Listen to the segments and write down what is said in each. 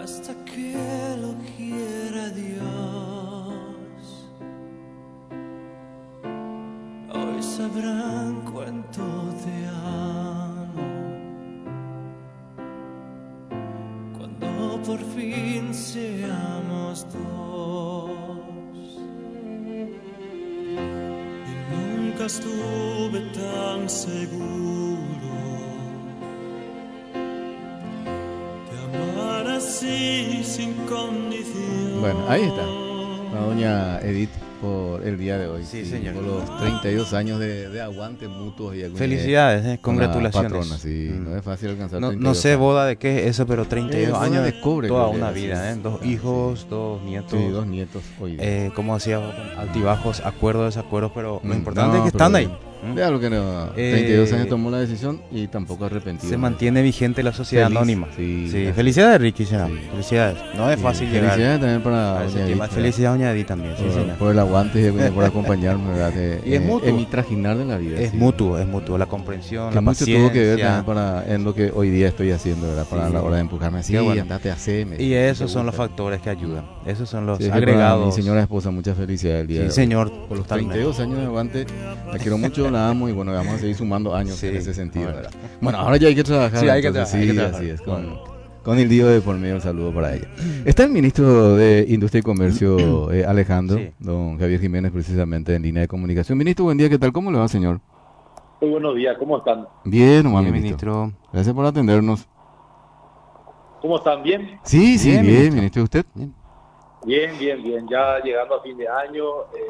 hasta que lo quiera Dios. Hoy sabrán cuánto te amo, cuando por fin seamos dos. Y nunca estuve tan seguro de amar así sin condición. Bueno, ahí está la doña Edith por el día de hoy. Sí, señor. Por los 32 años de aguante mutuos. Y Felicidades, congratulaciones. Patrona, sí, no es fácil alcanzar No 32 sé años. boda de qué es eso, pero 32 boda años de cobre, toda creo una que vida, es. Dos Ah, hijos, sí. 2 nietos. Sí, 2 nietos hoy día. Como decía, altibajos, acuerdos, desacuerdos, pero lo importante No, es que pero están ahí. Vea lo que no, 32 años tomó la decisión y tampoco arrepentido. Se mantiene vigente la sociedad Feliz, anónima. sí. Felicidades, Ricky. Sí. Felicidades. No es fácil llegar Felicidades también para a ese doña tema. Edith, Felicidades, doña Edith, también. Sí, señor. por el aguante y por acompañarme, ¿verdad? Y es mutuo. En mi trajinar de la vida. Es sí. mutuo, la comprensión, Que la mucho paciencia. tuvo que ver también en lo que hoy día estoy haciendo, ¿verdad? Para Sí. la hora de empujarme así, Qué bueno. andate a hacerme. Y esos son los factores que ayudan. Esos son los Sí, es que agregados. para mi señora esposa, mucha felicidad el día de hoy. Señor. Por los Totalmente. 32 años de aguante, la quiero mucho, la amo y bueno, vamos a seguir sumando años Sí. en ese sentido, ¿verdad? Bueno, ahora ya hay que trabajar. Sí, hay que entonces, trabajar, hay que sí, trabajar. así es, con el Dio de por medio, un saludo para ella. Está el ministro de Industria y Comercio, Alejandro, Sí. don Javier Jiménez, precisamente en línea de comunicación. Ministro, buen día, ¿qué tal? ¿Cómo le va, señor? Muy buenos días, ¿cómo están? Bien, nomás, Bien, ministro. ministro. Gracias por atendernos. ¿Cómo están? ¿Bien? Sí, sí, Bien, bien, ministro. ministro, ¿y usted? Bien. Ya llegando a fin de año,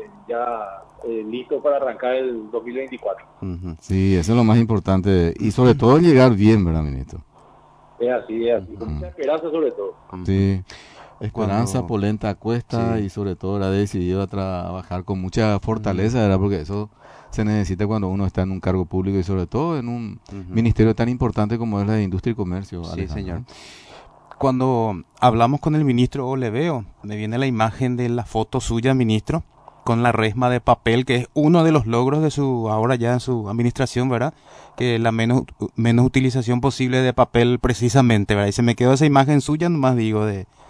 listo para arrancar el 2024. Ujú. Sí, eso es lo más importante. Y sobre todo llegar bien, ¿verdad, ministro? Es así. Con mucha esperanza sobre todo. Sí. Esperanza, Cuando- polenta a cuesta Sí. y sobre todo ha decidido a trabajar con mucha fortaleza, ¿verdad? Porque eso se necesita cuando uno está en un cargo público y sobre todo en un ministerio tan importante como es la de Industria y Comercio. Sí, Alejandro. señor. Cuando hablamos con el ministro o le veo, me viene la imagen de la foto suya, ministro, con la resma de papel, que es uno de los logros de ahora ya en su administración, ¿verdad? Que la menos utilización posible de papel precisamente, ¿verdad? Y se me quedó esa imagen suya, nomás digo,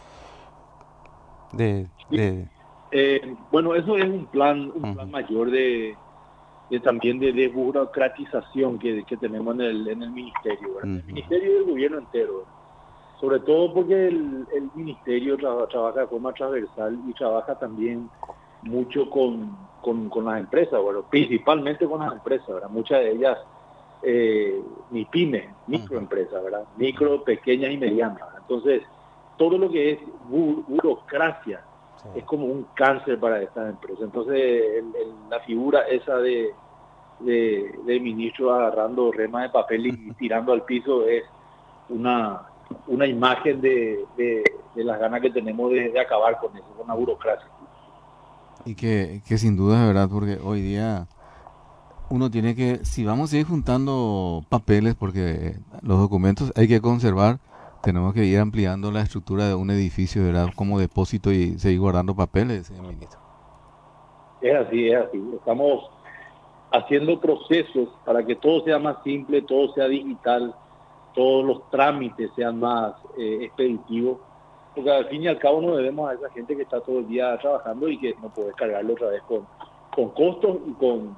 Bueno, eso es un plan mayor también de desburocratización que tenemos en el ministerio, ¿verdad? El ministerio y el gobierno entero, ¿verdad? Sobre todo porque el ministerio trabaja de forma transversal y trabaja también mucho con las empresas, bueno, principalmente con las empresas, ¿verdad? Muchas de ellas MIPYME, microempresas, ¿verdad? Micro, pequeñas y medianas, ¿verdad? Entonces, todo lo que es burocracia es como un cáncer para estas empresas. Entonces, la figura esa de ministro agarrando remas de papel y tirando al piso es una imagen de las ganas que tenemos de acabar con eso, con la burocracia. Y que sin duda es verdad, porque hoy día uno tiene que, si vamos a ir juntando papeles, porque los documentos hay que conservar, tenemos que ir ampliando la estructura de un edificio, ¿verdad? Como depósito y seguir guardando papeles, señor ministro. Es así. Estamos haciendo procesos para que todo sea más simple, todo sea digital, todos los trámites sean más expeditivos, porque al fin y al cabo no debemos a esa gente que está todo el día trabajando y que no puede cargarlo otra vez con costos y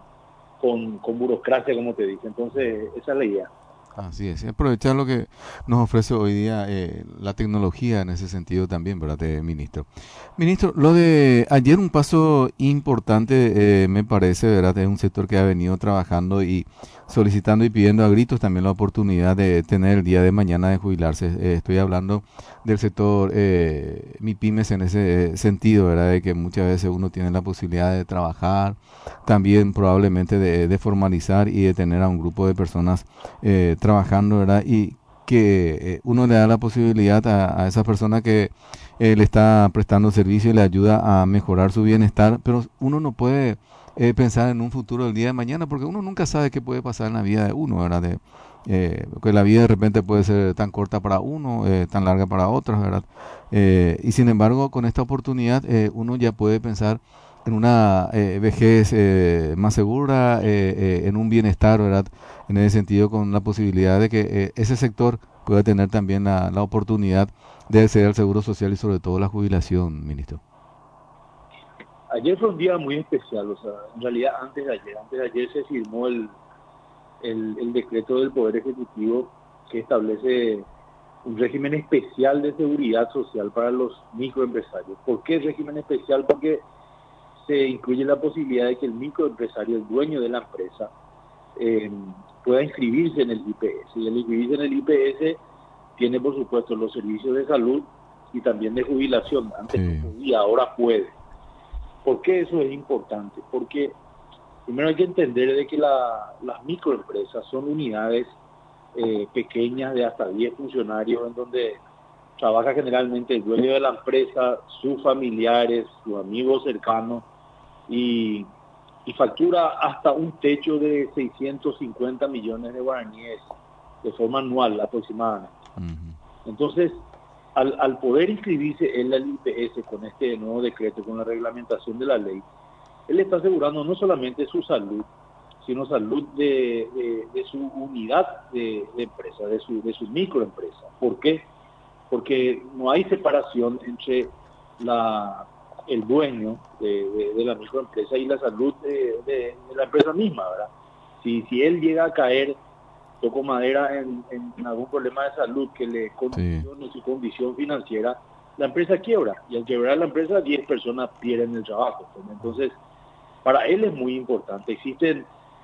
con burocracia, como te dije. Entonces, esa es la idea. Así es, y aprovechar lo que nos ofrece hoy día la tecnología en ese sentido también, ¿verdad, ministro? Ministro, lo de ayer un paso importante me parece, ¿verdad? Es un sector que ha venido trabajando y solicitando y pidiendo a gritos también la oportunidad de tener el día de mañana de jubilarse. Estoy hablando del sector MIPYMES en ese sentido, ¿verdad? De que muchas veces uno tiene la posibilidad de trabajar, también probablemente de formalizar y de tener a un grupo de personas trabajando, ¿verdad? Y que uno le da la posibilidad a esa persona que le está prestando servicio y le ayuda a mejorar su bienestar, pero uno no puede pensar en un futuro del día de mañana porque uno nunca sabe qué puede pasar en la vida de uno, ¿verdad? Porque la vida de repente puede ser tan corta para uno, tan larga para otros, ¿verdad? Y sin embargo, con esta oportunidad uno ya puede pensar en una vejez más segura, en un bienestar, ¿verdad? En ese sentido, con la posibilidad de que ese sector pueda tener también la oportunidad de acceder al seguro social y sobre todo la jubilación, ministro. Ayer fue un día muy especial, o sea, en realidad antes de ayer se firmó el decreto del Poder Ejecutivo que establece un régimen especial de seguridad social para los microempresarios. ¿Por qué régimen especial? Porque se incluye la posibilidad de que el microempresario, el dueño de la empresa, pueda inscribirse en el IPS. Y el inscribirse en el IPS tiene, por supuesto, los servicios de salud y también de jubilación. Antes no podía, ahora puede. ¿Por qué eso es importante? Porque primero hay que entender de que las microempresas son unidades pequeñas de hasta 10 funcionarios en donde trabaja generalmente el dueño de la empresa, sus familiares, sus amigos cercanos y factura hasta un techo de 650 millones de guaraníes de forma anual aproximadamente. Entonces, al poder inscribirse en el IPS con este nuevo decreto, con la reglamentación de la ley, él está asegurando no solamente su salud, sino salud de su unidad de empresa, de su microempresa. ¿Por qué? Porque no hay separación entre el dueño de la microempresa y la salud de la empresa misma, ¿verdad? Si él llega a caer, toco madera, en algún problema de salud que le condicione su condición financiera, la empresa quiebra. Y al quebrar la empresa, 10 personas pierden el trabajo. Entonces, para él es muy importante. Existen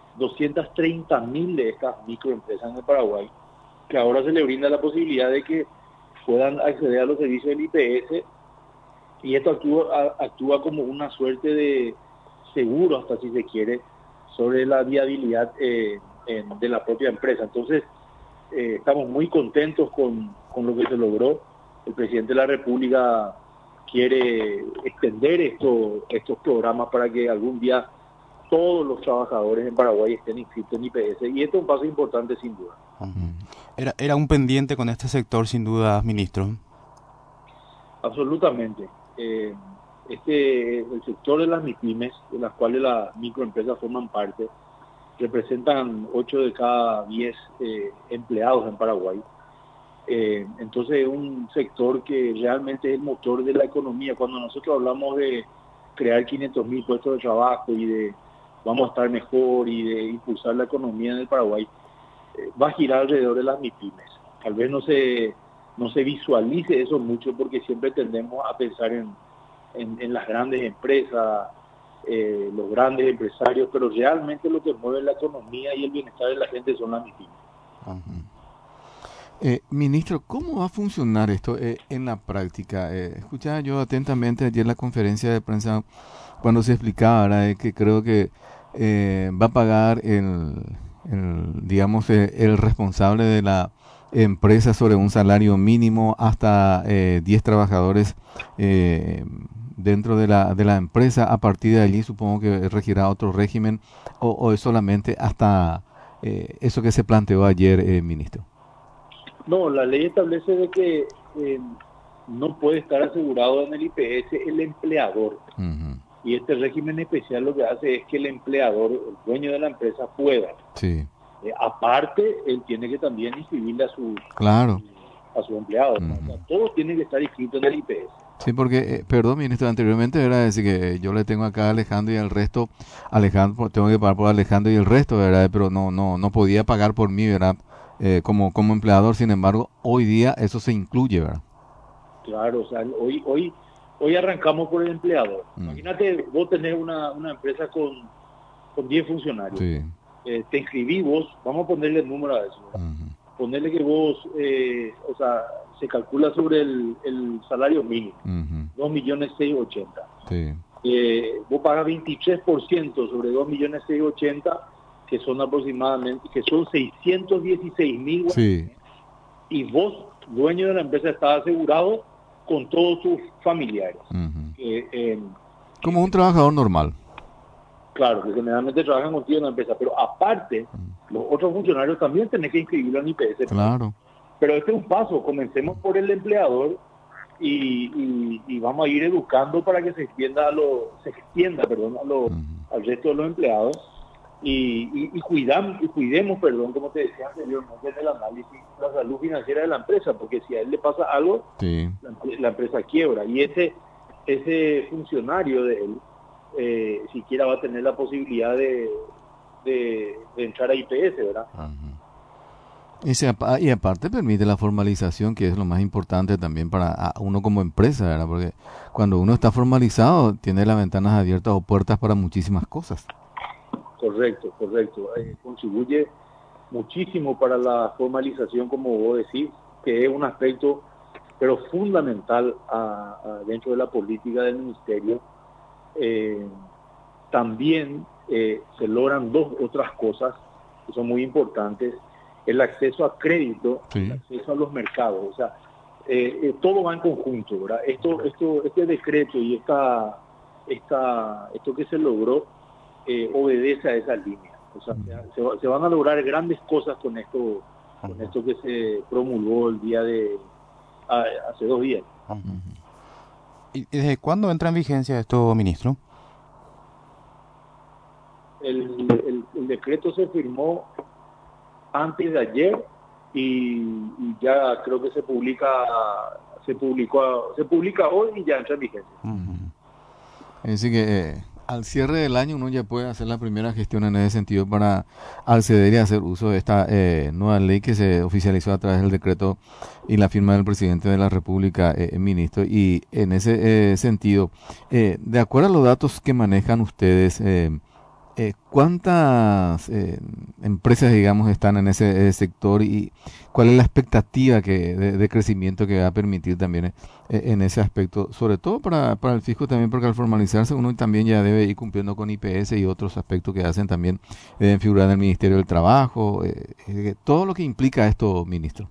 230.000 de estas microempresas en el Paraguay, que ahora se le brinda la posibilidad de que puedan acceder a los servicios del IPS, y esto actúa como una suerte de seguro, hasta si se quiere, sobre la viabilidad de la propia empresa. Entonces, estamos muy contentos con lo que se logró. El presidente de la República quiere extender estos programas para que algún día todos los trabajadores en Paraguay estén inscritos en IPS, y esto es un paso importante sin duda. Era un pendiente con este sector sin duda, ministro. Absolutamente. El sector de las MIPYMES, de las cuales las microempresas forman parte, representan 8 de cada 10 empleados en Paraguay. Entonces es un sector que realmente es el motor de la economía. Cuando nosotros hablamos de crear 500.000 puestos de trabajo y de vamos a estar mejor y de impulsar la economía en el Paraguay, va a girar alrededor de las MIPYMES. Tal vez no se visualice eso mucho porque siempre tendemos a pensar en las grandes empresas, los grandes empresarios, pero realmente lo que mueve la economía y el bienestar de la gente son las MIPYMES. Ministro, ¿cómo va a funcionar esto en la práctica? Escuchaba yo atentamente ayer la conferencia de prensa cuando se explicaba, ¿verdad? Que creo que va a pagar digamos, el responsable de la empresa sobre un salario mínimo hasta 10 trabajadores dentro de la empresa. A partir de allí supongo que regirá otro régimen o es solamente hasta eso que se planteó ayer, ministro. No, la ley establece de que no puede estar asegurado en el IPS el empleador. Uh-huh. Y este régimen especial lo que hace es que el empleador, el dueño de la empresa, pueda. Sí. Aparte, él tiene que también inscribirle a su empleado. Uh-huh. O sea, todos tienen que estar inscritos en el IPS. Sí, porque, perdón, ministro, anteriormente era decir que yo le tengo acá a Alejandro y el resto, Alejandro, tengo que pagar por Alejandro y el resto, ¿verdad? Pero no podía pagar por mí, ¿verdad? Como empleador. Sin embargo, hoy día eso se incluye, ¿verdad? Claro, o sea, hoy arrancamos por el empleador. Imagínate, vos tenés una empresa con 10 funcionarios. Sí. Te inscribí vos, vamos a ponerle el número a eso. Uh-huh. Ponerle que vos, se calcula sobre el salario mínimo, uh-huh. 2.680.000. Sí. Vos pagas 23% sobre 2.680.000, que son aproximadamente, que son 616.000. Sí. Y vos, dueño de la empresa, estás asegurado con todos tus familiares. Uh-huh. Como un trabajador normal. Claro, que generalmente trabajan contigo en la empresa, pero aparte, los otros funcionarios también tienen que inscribirlo en IPS. Claro. Pero este es un paso, comencemos por el empleador y vamos a ir educando para que se extienda al resto de los empleados. y cuidemos, perdón, como te decía anteriormente en el análisis, la salud financiera de la empresa, porque si a él le pasa algo, Sí. la empresa quiebra. Y ese funcionario de él, siquiera va a tener la posibilidad de entrar a IPS, ¿verdad? Ajá. Y aparte permite la formalización, que es lo más importante también para uno como empresa, ¿verdad? Porque cuando uno está formalizado, tiene las ventanas abiertas o puertas para muchísimas cosas. Correcto. Contribuye muchísimo para la formalización, como vos decís, que es un aspecto, pero fundamental dentro de la política del ministerio. También se logran dos otras cosas que son muy importantes: el acceso a crédito, Sí. el acceso a los mercados. O sea, todo va en conjunto, ¿verdad? Este decreto y esto que se logró obedece a esa línea. O sea, se van a lograr grandes cosas con esto que se promulgó el día hace 2 días. ¿Y desde cuándo entra en vigencia esto, ministro? El decreto se firmó antes de ayer y ya creo que se publica hoy y ya entra en vigencia. Es decir que al cierre del año uno ya puede hacer la primera gestión en ese sentido para acceder y hacer uso de esta nueva ley que se oficializó a través del decreto y la firma del presidente de la República, ministro. Y en ese sentido, de acuerdo a los datos que manejan ustedes, ¿cuántas empresas, digamos, están en ese sector y cuál es la expectativa de crecimiento que va a permitir también en ese aspecto, sobre todo para el fisco también, porque al formalizarse uno también ya debe ir cumpliendo con IPS y otros aspectos que hacen también, deben figurar en el Ministerio del Trabajo, todo lo que implica esto, ministro?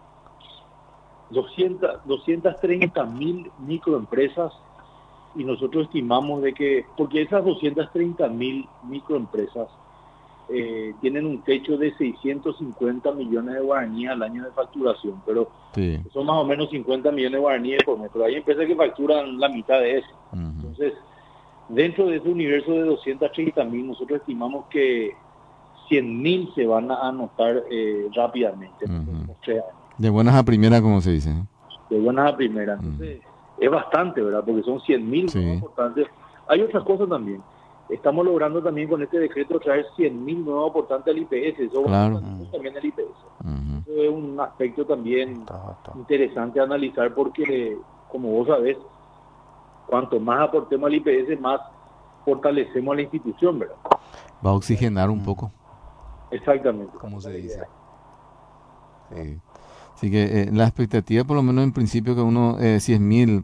230.000 microempresas, y nosotros estimamos de que, porque esas 230.000 microempresas tienen un techo de 650 millones de guaraníes al año de facturación, pero Sí. son más o menos 50 millones de guaraníes por mes, pero hay empresas que facturan la mitad de eso. Entonces, dentro de ese universo de 230.000, nosotros estimamos que 100.000 se van a anotar rápidamente, en los próximos 3 años. De buenas a primeras, como se dice. De buenas a primeras. Entonces, es bastante, ¿verdad? Porque son 100.000 Sí. nuevos aportantes. Hay otras cosas también. Estamos logrando también con este decreto traer 100.000 nuevos aportantes al IPS. Eso Claro. también al IPS. Eso es un aspecto también interesante a analizar porque, como vos sabés, cuanto más aportemos al IPS, más fortalecemos a la institución, ¿verdad? Va a oxigenar un poco, Exactamente. como se dice. Sí. Así que la expectativa, por lo menos en principio, que uno 100.000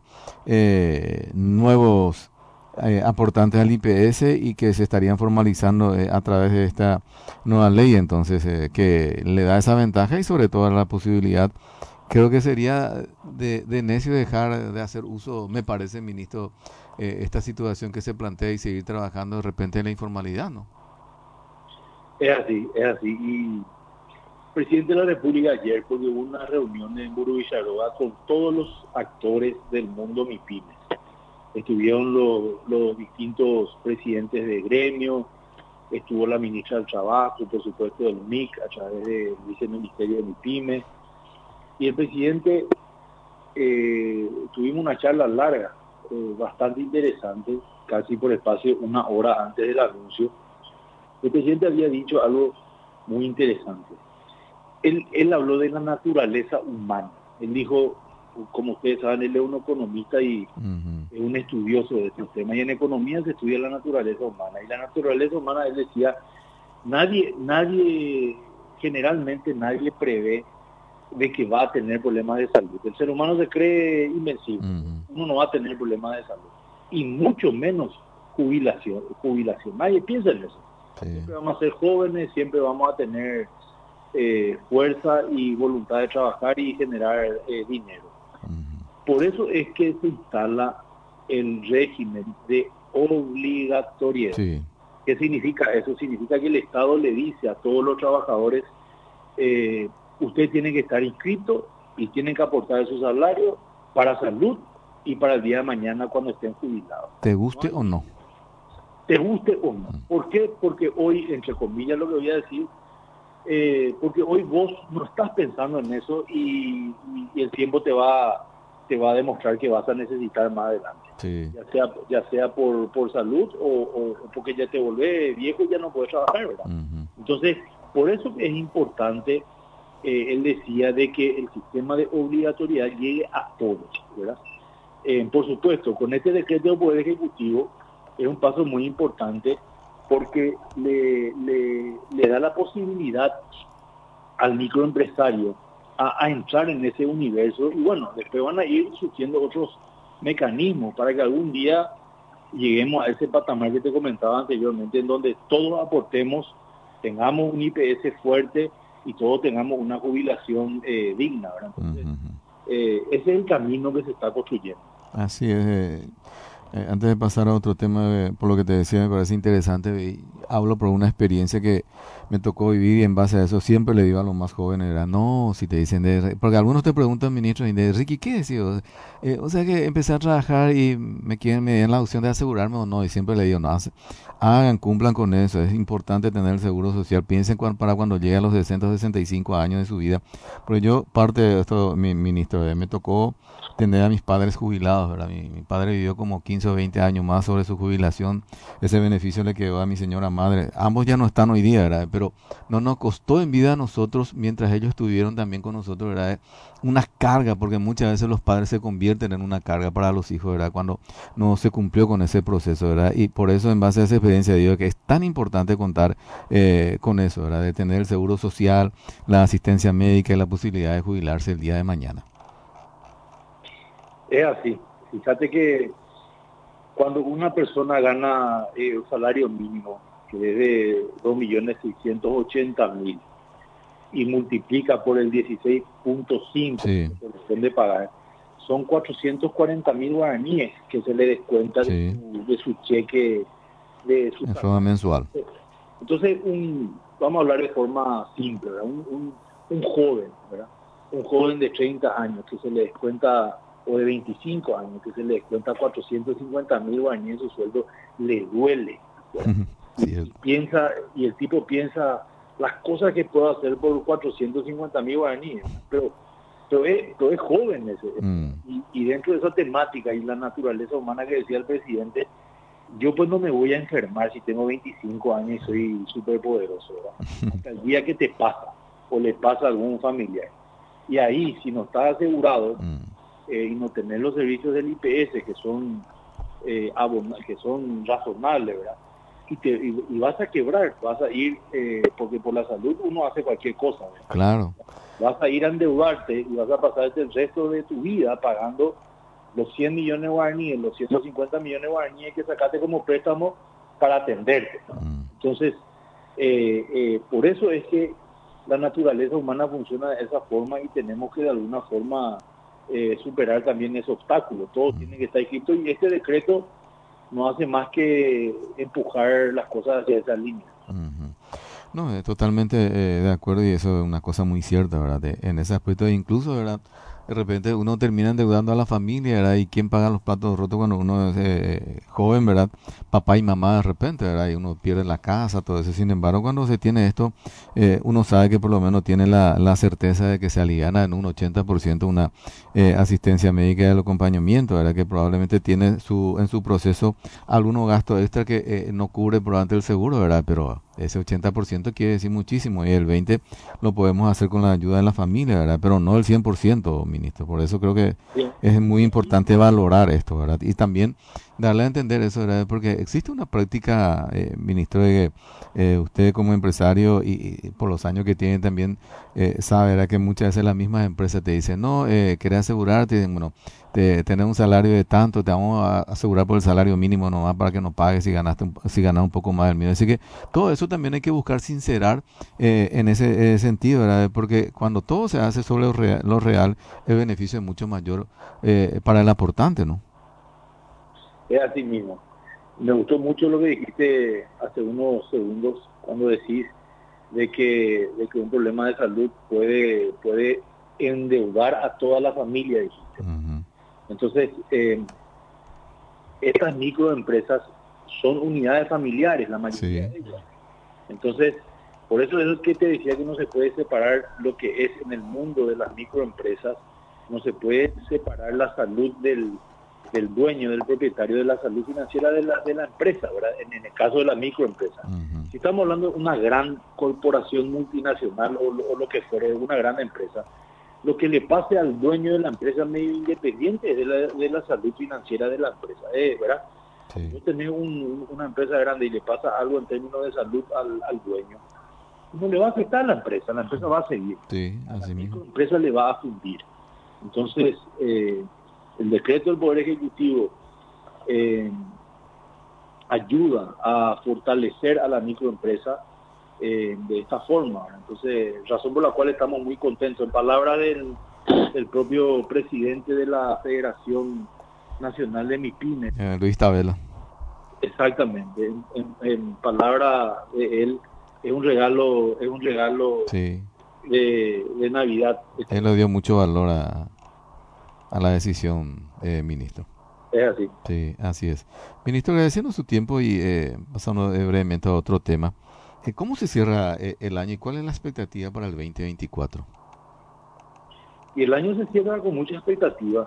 nuevos aportantes al IPS y que se estarían formalizando a través de esta nueva ley, entonces que le da esa ventaja y sobre todo la posibilidad. Creo que sería de necio dejar de hacer uso, me parece, ministro, esta situación que se plantea y seguir trabajando de repente en la informalidad, ¿no? Es así. Y el presidente de la República ayer, porque hubo una reunión en Burubisharoa con todos los actores del mundo MIPYMES. Estuvieron los distintos presidentes de gremio, estuvo la ministra del Trabajo, por supuesto del MIC, a través del viceministerio de MIPYMES. Y el presidente, tuvimos una charla larga, bastante interesante, casi por espacio 1 hora antes del anuncio. El presidente había dicho algo muy interesante. Él habló de la naturaleza humana. Él dijo, como ustedes saben, él es un economista y es un estudioso de estos temas. Y en economía se estudia la naturaleza humana. Y la naturaleza humana, él decía, generalmente nadie prevé de que va a tener problemas de salud. El ser humano se cree invencible. Uno no va a tener problemas de salud. Y mucho menos jubilación. Nadie piensa en eso. Sí. Siempre vamos a ser jóvenes, siempre vamos a tener fuerza y voluntad de trabajar y generar dinero. Por eso es que se instala el régimen de obligatoriedad. Sí. ¿Qué significa eso? Significa que el Estado le dice a todos los trabajadores, usted tiene que estar inscrito y tienen que aportar su salario para salud y para el día de mañana cuando estén jubilados. ¿Te guste o no? te guste o no. ¿Por qué? Porque hoy, entre comillas, lo que voy a decir, porque hoy vos no estás pensando en eso y el tiempo te va a demostrar que vas a necesitar más adelante. Sí. Ya sea por salud o porque ya te volvés viejo y ya no puedes trabajar, ¿verdad? Ujú. Entonces, por eso es importante, él decía, de que el sistema de obligatoriedad llegue a todos, ¿verdad? Por supuesto, con este decreto del Poder Ejecutivo es un paso muy importante porque le da la posibilidad al microempresario a entrar en ese universo y bueno, después van a ir surgiendo otros mecanismos para que algún día lleguemos a ese patamar que te comentaba anteriormente, en donde todos aportemos, tengamos un IPS fuerte y todos tengamos una jubilación digna, ¿verdad? Entonces, ese es el camino que se está construyendo. Así es. Antes de pasar a otro tema, por lo que te decía, me parece interesante. Y hablo por una experiencia que me tocó vivir y en base a eso siempre le digo a los más jóvenes, era, no, si te dicen porque algunos te preguntan, ministro, y de Ricky, ¿qué decís? O sea que empecé a trabajar y me dan la opción de asegurarme o no, y siempre le digo, no, hagan, cumplan con eso, es importante tener el seguro social, piensen para cuando llegue a los 60 o 65 años de su vida, porque yo, parte de esto, ministro, me tocó tener a mis padres jubilados, ¿verdad? Mi padre vivió como 15 o 20 años más sobre su jubilación. Ese beneficio le quedó a mi señora madre. Ambos ya no están hoy día, ¿verdad? Pero no nos costó en vida a nosotros, mientras ellos estuvieron también con nosotros, ¿verdad? Una carga, porque muchas veces los padres se convierten en una carga para los hijos, ¿verdad? Cuando no se cumplió con ese proceso, ¿verdad? Y por eso, en base a esa experiencia, digo que es tan importante contar con eso, ¿verdad? De tener el seguro social, la asistencia médica y la posibilidad de jubilarse el día de mañana. Es así. Fíjate que cuando una persona gana un salario mínimo, que es de 2.680.000, y multiplica por el 16.5 Sí. que corresponde pagar, son 440.000 guaraníes que se le descuenta Sí. de su cheque, de su En forma mensual. Entonces, vamos a hablar de forma simple, ¿verdad? Un joven, ¿verdad? Un joven de 30 años que se le descuenta, o de 25 años, que se le descuenta 450.000 guaraníes en su sueldo, le duele, ¿verdad? Sí. Y el tipo piensa las cosas que puedo hacer por 450.000 guaraníes, pero es joven ese. Y dentro de esa temática y la naturaleza humana que decía el presidente, yo pues no me voy a enfermar si tengo 25 años y soy súper poderoso, ¿verdad? Hasta el día que te pasa o le pasa a algún familiar. Y ahí, si no estás asegurado y no tenés los servicios del IPS que son razonables, ¿verdad? Y vas a quebrar, vas a ir, porque por la salud uno hace cualquier cosa, ¿verdad? Claro. Vas a ir a endeudarte y vas a pasarte el resto de tu vida pagando los 100 millones de guaraníes, los 150 millones de guaraníes que sacaste como préstamo para atenderte, ¿no? Entonces, por eso es que la naturaleza humana funciona de esa forma y tenemos que de alguna forma superar también ese obstáculo. Todo tiene que estar escrito y este decreto no hace más que empujar las cosas hacia esa línea. No, totalmente de acuerdo, y eso es una cosa muy cierta, ¿verdad? En ese aspecto, incluso, ¿verdad? De repente uno termina endeudando a la familia, ¿verdad? ¿Y quién paga los platos rotos cuando uno es joven, ¿verdad? Papá y mamá de repente, ¿verdad? Y uno pierde la casa, todo eso. Sin embargo, cuando se tiene esto, uno sabe que por lo menos tiene la certeza de que se aliviana en un 80% una asistencia médica y el acompañamiento, ¿verdad? Que probablemente tiene en su proceso algunos gastos extra que no cubre probablemente el seguro, ¿verdad? Pero ese 80% quiere decir muchísimo y el 20% lo podemos hacer con la ayuda de la familia, ¿verdad? Pero no el 100%, ministro. Por eso creo que es muy importante valorar esto, ¿verdad? Y también darle a entender eso, ¿verdad? Porque existe una práctica, ministro, de que usted como empresario y por los años que tiene también sabe, ¿verdad? Que muchas veces las mismas empresas te dicen, no, querés asegurarte, bueno, tener un salario de tanto, te vamos a asegurar por el salario mínimo nomás para que no pagues si ganas un poco más del mío. Así que todo eso también hay que buscar sincerar en ese sentido, ¿verdad? Porque cuando todo se hace sobre lo real, el beneficio es mucho mayor para el aportante, ¿no? Es así mismo. Me gustó mucho lo que dijiste hace unos segundos cuando decís de que un problema de salud puede endeudar a toda la familia, dijiste. Entonces, estas microempresas son unidades familiares, la mayoría de ellas. Entonces, por eso es que te decía que no se puede separar lo que es en el mundo de las microempresas, no se puede separar la salud del dueño, del propietario, de la salud financiera de la empresa, ¿verdad? En el caso de la microempresa. Ujú. Si estamos hablando de una gran corporación multinacional o lo que fuere, una gran empresa, lo que le pase al dueño de la empresa medio independiente de la salud financiera de la empresa, ¿verdad? Sí. Si tenés una empresa grande y le pasa algo en términos de salud al dueño, no le va a afectar a la empresa va a seguir. Sí, A la así mismo. microempresa le va a fundir. Entonces, el decreto del Poder Ejecutivo ayuda a fortalecer a la microempresa de esta forma, ¿verdad? Entonces, razón por la cual estamos muy contentos. En palabras del propio presidente de la Federación Nacional de MIPYME, Luis Tabela. exactamente, en palabras de él, es un regalo Sí. de Navidad. Él le dio mucho valor a la decisión, ministro. Es así. Sí, así es. Ministro, agradeciendo su tiempo y pasando brevemente a otro tema. ¿Cómo se cierra el año y cuál es la expectativa para el 2024? Y el año se cierra con mucha expectativa,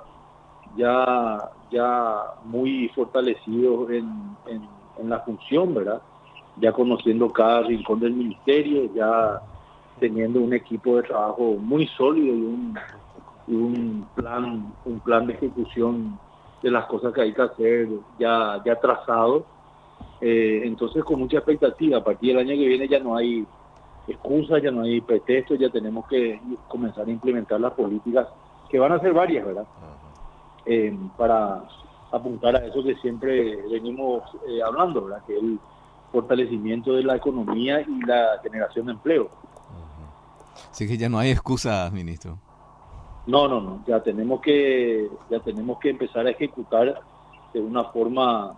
ya muy fortalecidos en la función, ¿verdad? Ya conociendo cada rincón del ministerio, ya teniendo un equipo de trabajo muy sólido y un plan de ejecución de las cosas que hay que hacer ya trazado. Entonces, con mucha expectativa. A partir del año que viene ya no hay excusas, ya no hay pretextos, ya tenemos que comenzar a implementar las políticas, que van a ser varias, ¿verdad? Para apuntar a eso que siempre venimos hablando, ¿verdad? Que es el fortalecimiento de la economía y la generación de empleo. Así que ya no hay excusas, ministro. No, ya tenemos que empezar a ejecutar de una forma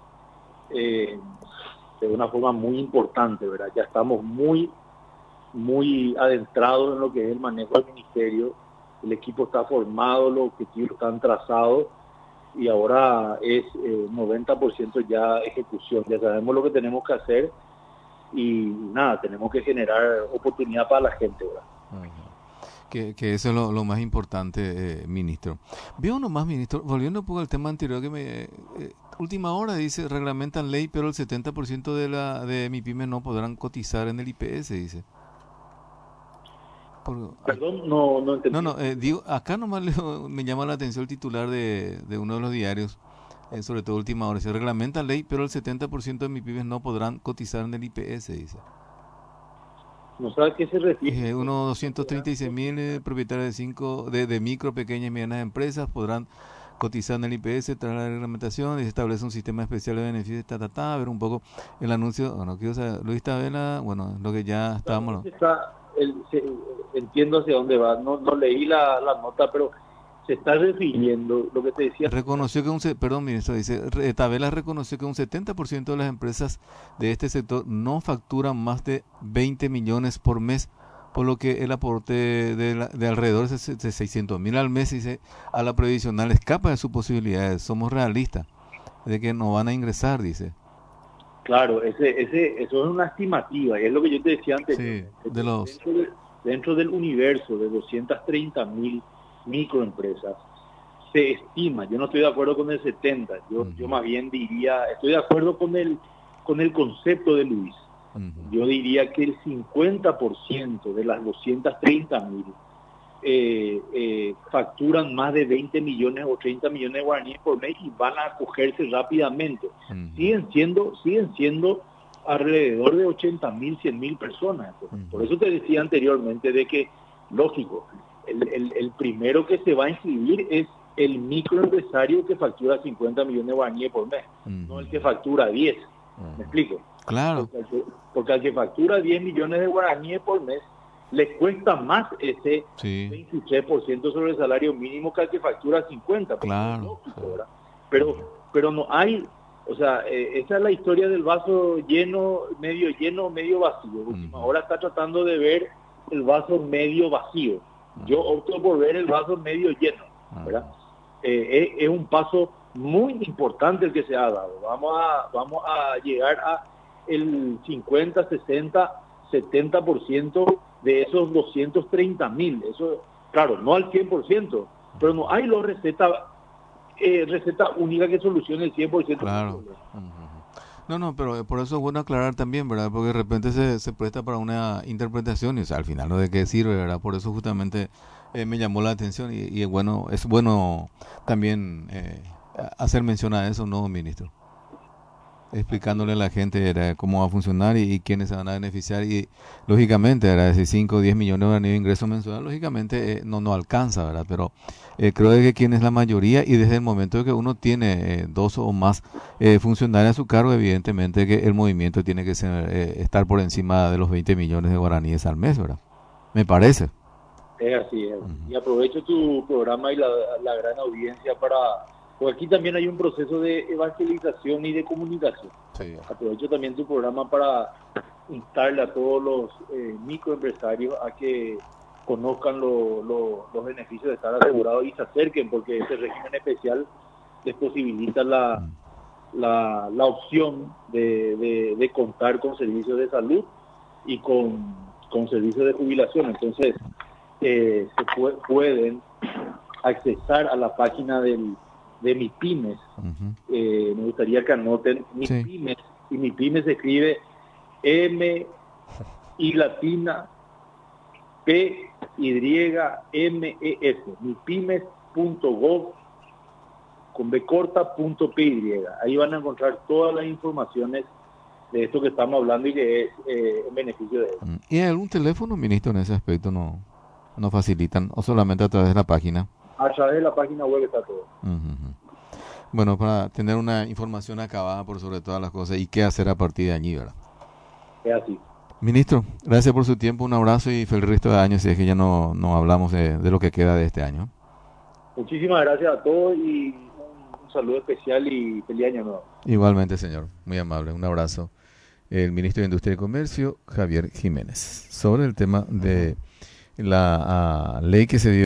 muy importante, ¿verdad? Ya estamos muy adentrados en lo que es el manejo del ministerio, el equipo está formado, los objetivos están trazados y ahora es 90% ya ejecución, ya sabemos lo que tenemos que hacer y nada, tenemos que generar oportunidad para la gente, ¿verdad? Que eso es lo más importante, ministro. Veo nomás, ministro, volviendo un poco al tema anterior que última hora dice, reglamentan ley, pero el 70% de MIPYME no podrán cotizar en el IPS, dice. Perdón, no entendí. No, digo, acá nomás me llama la atención el titular de uno de los diarios, sobre todo última hora, se reglamenta ley, pero el 70% de MIPYME no podrán cotizar en el IPS, dice. ¿No sabe a qué se refiere? Unos 236.000 propietarios de micro, pequeñas y medianas empresas podrán cotizar en el IPS tras la reglamentación y se establece un sistema especial de beneficios, a ver un poco el anuncio, bueno, quiero saber, Luis Tabela, bueno, lo que ya estábamos... Entiendo hacia dónde va, no leí la nota, pero se está refiriendo, lo que te decía... Reconoció que perdón, ministro, dice, Tabela reconoció que un 70% de las empresas de este sector no facturan más de 20 millones por mes, por lo que el aporte de alrededor de 600.000 al mes, dice, a la previsional escapa de sus posibilidades. Somos realistas de que no van a ingresar, dice. Claro, eso es una estimativa, y es lo que yo te decía antes. Sí, dentro del universo de 230.000 microempresas, se estima, yo no estoy de acuerdo con el 70, yo más bien diría, estoy de acuerdo con el concepto de Luis. Yo diría que el 50% de las 230.000 facturan más de 20 millones o 30 millones de guaraníes por mes y van a acogerse rápidamente. Siguen siendo alrededor de 80.000, 100.000 personas. Por eso te decía anteriormente de que, lógico, el primero que se va a inscribir es el microempresario que factura 50 millones de guaraníes por mes, no el que factura 10. ¿Me explico? Claro. Porque al que factura 10 millones de guaraníes por mes, le cuesta más ese 23% sobre el salario mínimo que al que factura 50. Claro. Lógico, ¿verdad? Pero no hay, o sea, esa es la historia del vaso lleno, medio vacío. Ahora está tratando de ver el vaso medio vacío. Yo opto por ver el vaso medio lleno, ¿verdad? Es un paso muy importante el que se ha dado. Vamos a llegar a el 50, 60, 70% de esos 230.000. Eso, claro, no al 100%, pero no hay los receta única que solucione el 100%. Claro. No, pero por eso es bueno aclarar también, ¿verdad? Porque de repente se presta para una interpretación y, o sea, al final no de qué sirve, ¿verdad? Por eso justamente me llamó la atención y es bueno también hacer mención a eso, ¿no, ministro? Explicándole a la gente cómo va a funcionar y quiénes se van a beneficiar y lógicamente era si 5 o 10 millones de ingresos mensuales, lógicamente no alcanza, ¿verdad? Pero creo que quien es la mayoría y desde el momento de que uno tiene dos o más funcionarios a su cargo, evidentemente que el movimiento tiene que ser, estar por encima de los 20 millones de guaraníes al mes, ¿verdad? Me parece. Es así, es. Y aprovecho tu programa y la gran audiencia porque aquí también hay un proceso de evangelización y de comunicación. Sí. Aprovecho también tu programa para instarle a todos los microempresarios a que conozcan los beneficios de estar asegurados y se acerquen, porque este régimen especial les posibilita la opción de contar con servicios de salud y con servicios de jubilación. Entonces, pueden accesar a la página de MIPYMES. Me gustaría que anoten MIPYMES, y MIPYMES se escribe M y latina P Y M E S, mipymes.gov con B corta .py. Ahí van a encontrar todas las informaciones de esto que estamos hablando y que es en beneficio de ellos. ¿Y hay algún teléfono, ministro, en ese aspecto no facilitan o solamente a través de la página? A través de la página web está todo. Bueno, para tener una información acabada por sobre todas las cosas y qué hacer a partir de allí, ¿verdad? Es así. Ministro, gracias por su tiempo, un abrazo y feliz resto de año, si es que ya no hablamos de lo que queda de este año. Muchísimas gracias a todos y un saludo especial y feliz año nuevo. Igualmente, señor, muy amable, un abrazo. El ministro de Industria y Comercio, Javier Jiménez, sobre el tema de la ley que se dio